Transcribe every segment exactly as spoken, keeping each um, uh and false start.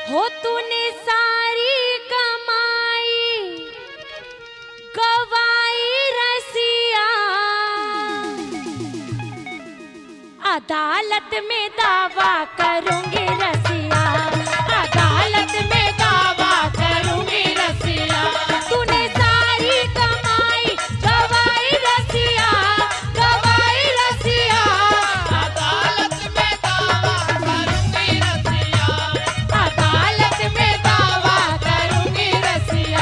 हो तूने सारी कमाई गवाई रसिया, अदालत में दावा करूंगी रसिया, अदालत में दावा करूंगी रसिया। तूने सारी कमाई गवाई रसिया, गवाई रसिया, अदालत में दावा करूंगी रसिया, अदालत में दावा करूंगी रसिया।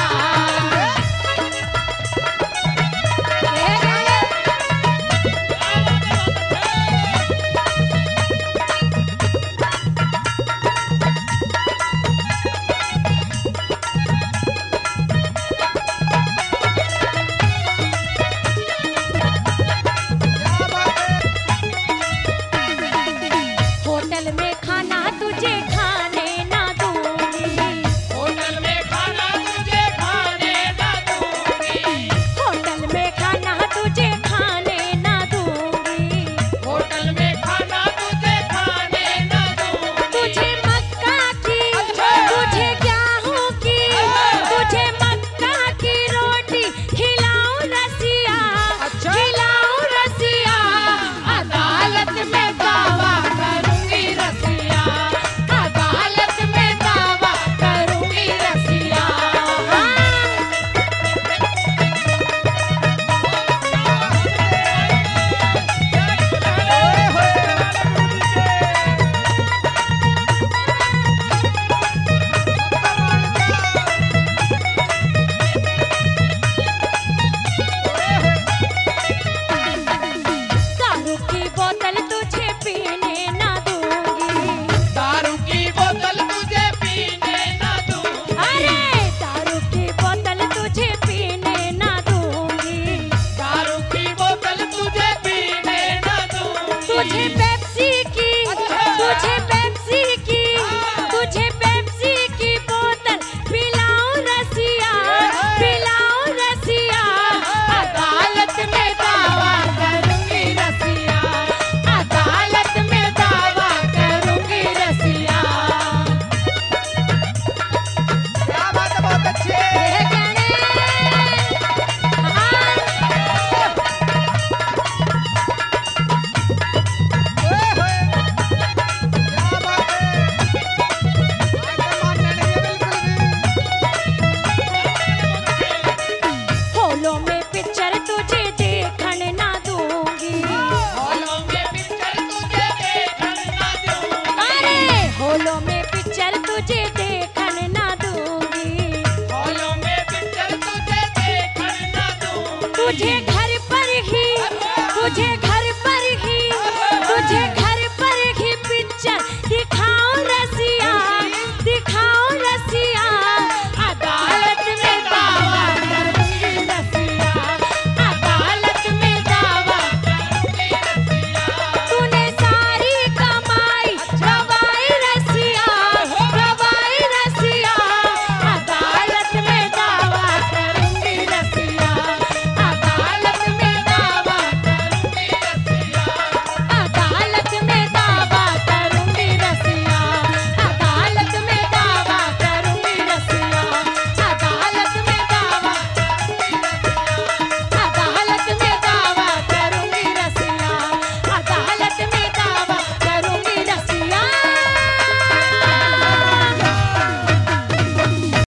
होटल में खाना तुझे खाने ना दूंगी, होटल में खाना तुझे खाने ना दूंगी, होटल में खाना तुझे खाने ना दूंगी। होटल में खाना तुझे खाने ना दूंगी। तुझे मक्का की, तुझे गेहूं की, तुझे मक्का की रोटी खिलाऊं रसिया, खिलाऊं रसिया। अदालत में दावा करूंगी रसिया, अदालत में दावा करूंगी रसिया। दारू की बोतल तुझे पीने ना दूंगी, दारू की बोतल तुझे पीने ना दूंगी, अरे दारू की बोतल तुझे पीने ना दूंगी। दारू की बोतल तुझे पीने ना दूंगी। तुझे पेप्सी की, तुझे पेप्सी की, तुझे पेप्सी की बोतल पिलाऊं रसिया, पिलाऊं रसिया। अदालत में दावा करूंगी रसिया, अदालत में दावा करूंगी रसिया। क्या बात है, बहुत अच्छी है। ये गणेश, हाँ। हॉलों में पिक्चर तुझे देखन ना दूंगी, हॉलों में पिक्चर तुझे देखन ना दूंगी। अरे हॉलों में पिक्चर तुझे